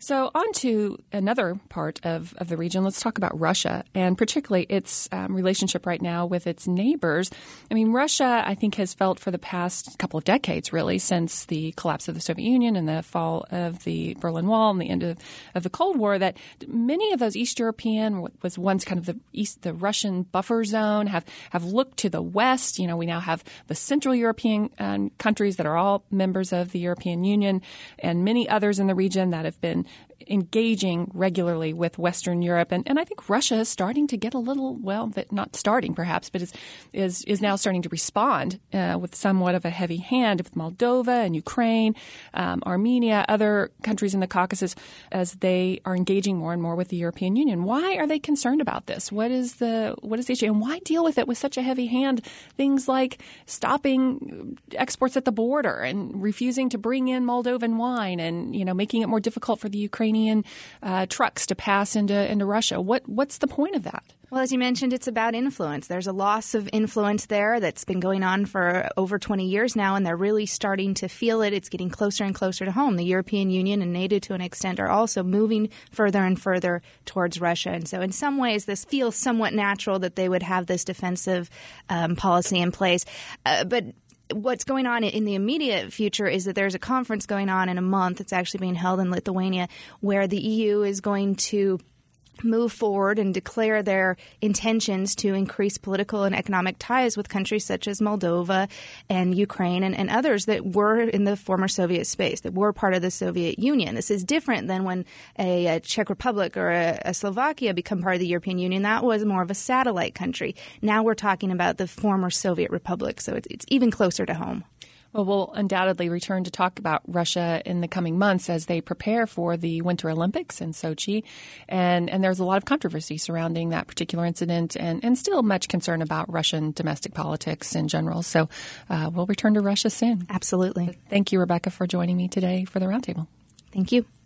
So on to another part of the region. Let's talk about Russia, and particularly its relationship right now with its neighbors. I mean, Russia, I think, has felt for the past couple of decades, really, since the collapse of the Soviet Union and the fall of the Berlin Wall and the end of the Cold War, that many of those East European, what was once kind of the Russian buffer zone, have looked to the West. We now have the Central European countries that are all members of the European Union, and many others in the region that have been engaging regularly with Western Europe. And I think Russia is starting to get a little, not starting perhaps, but is now starting to respond with somewhat of a heavy hand with Moldova and Ukraine, Armenia, other countries in the Caucasus, as they are engaging more and more with the European Union. Why are they concerned about this? What is the issue? And why deal with it with such a heavy hand? Things like stopping exports at the border and refusing to bring in Moldovan wine and, making it more difficult for the Ukrainian trucks to pass into Russia. What's the point of that? Well, as you mentioned, it's about influence. There's a loss of influence there that's been going on for over 20 years now, and they're really starting to feel it. It's getting closer and closer to home. The European Union and NATO, to an extent, are also moving further and further towards Russia. And so in some ways, this feels somewhat natural that they would have this defensive policy in place. But what's going on in the immediate future is that there's a conference going on in a month. It's actually being held in Lithuania, where the EU is going to move forward and declare their intentions to increase political and economic ties with countries such as Moldova and Ukraine and others that were in the former Soviet space, that were part of the Soviet Union. This is different than when a Czech Republic or a Slovakia become part of the European Union. That was more of a satellite country. Now we're talking about the former Soviet Republic, so it's even closer to home. Well, we'll undoubtedly return to talk about Russia in the coming months as they prepare for the Winter Olympics in Sochi. And there's a lot of controversy surrounding that particular incident and still much concern about Russian domestic politics in general. So we'll return to Russia soon. Absolutely. Thank you, Rebecca, for joining me today for the Roundtable. Thank you.